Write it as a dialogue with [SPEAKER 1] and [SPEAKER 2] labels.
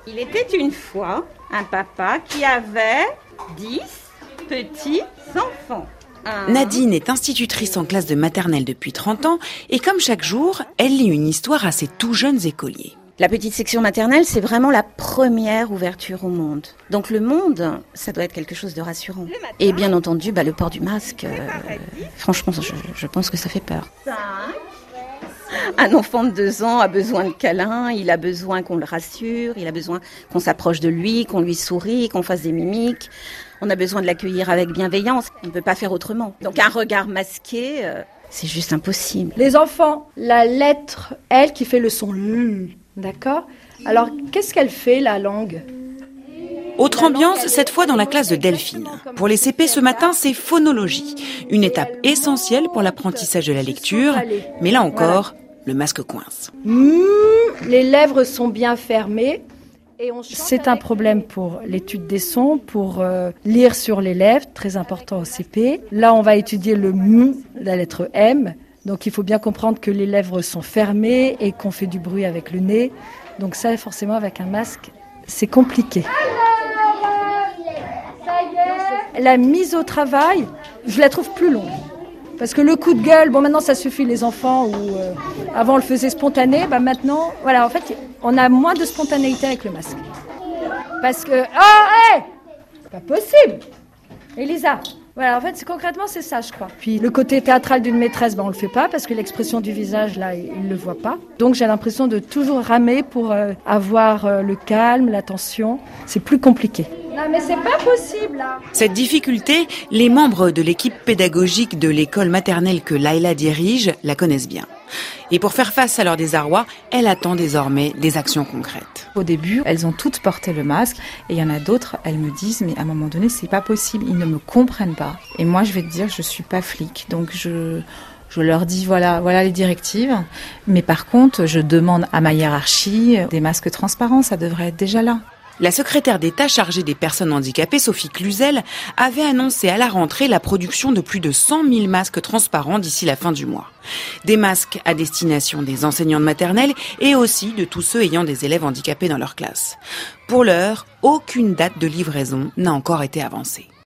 [SPEAKER 1] Il était une fois un papa qui avait 10 petits enfants.
[SPEAKER 2] Nadine est institutrice en classe de maternelle depuis 30 ans et comme chaque jour, elle lit une histoire à ses tout jeunes écoliers.
[SPEAKER 1] La petite section maternelle, c'est vraiment la première ouverture au monde. Donc le monde, ça doit être quelque chose de rassurant. Et bien entendu, le port du masque, franchement, je pense que ça fait peur. Un enfant de 2 ans a besoin de câlins, il a besoin qu'on le rassure, il a besoin qu'on s'approche de lui, qu'on lui sourie, qu'on fasse des mimiques. On a besoin de l'accueillir avec bienveillance. On ne peut pas faire autrement. Donc un regard masqué, c'est juste impossible.
[SPEAKER 3] Les enfants, la lettre L qui fait le son L, d'accord ? Alors, qu'est-ce qu'elle fait, la langue ?
[SPEAKER 2] Autre ambiance, cette fois dans la classe de Delphine. Pour les CP ce matin, c'est phonologie. Une étape essentielle pour l'apprentissage de la lecture. Mais là encore, le masque coince.
[SPEAKER 3] Les lèvres sont bien fermées. C'est un problème pour l'étude des sons, pour lire sur les lèvres, très important au CP. Là, on va étudier le M, la lettre M. Donc, il faut bien comprendre que les lèvres sont fermées et qu'on fait du bruit avec le nez. Donc ça, forcément, avec un masque, c'est compliqué. La mise au travail, je la trouve plus longue. Parce que le coup de gueule, maintenant ça suffit les enfants, avant on le faisait spontané, maintenant, voilà, en fait, on a moins de spontanéité avec le masque. Parce que, pas possible, Elisa. Voilà, en fait, concrètement, c'est ça, je crois. Puis le côté théâtral d'une maîtresse, on le fait pas parce que l'expression du visage, là, il le voit pas. Donc j'ai l'impression de toujours ramer pour avoir le calme, l'attention. C'est plus compliqué. Non, mais c'est pas possible, là.
[SPEAKER 2] Cette difficulté, les membres de l'équipe pédagogique de l'école maternelle que Laïla dirige la connaissent bien. Et pour faire face à leur désarroi, elle attend désormais des actions concrètes.
[SPEAKER 4] Au début, elles ont toutes porté le masque et il y en a d'autres, elles me disent mais à un moment donné, c'est pas possible, ils ne me comprennent pas. Et moi, je vais te dire, je suis pas flic, donc je leur dis voilà les directives, mais par contre, je demande à ma hiérarchie des masques transparents, ça devrait être déjà là.
[SPEAKER 2] La secrétaire d'État chargée des personnes handicapées, Sophie Cluzel, avait annoncé à la rentrée la production de plus de 100 000 masques transparents d'ici la fin du mois. Des masques à destination des enseignants de maternelle et aussi de tous ceux ayant des élèves handicapés dans leur classe. Pour l'heure, aucune date de livraison n'a encore été avancée.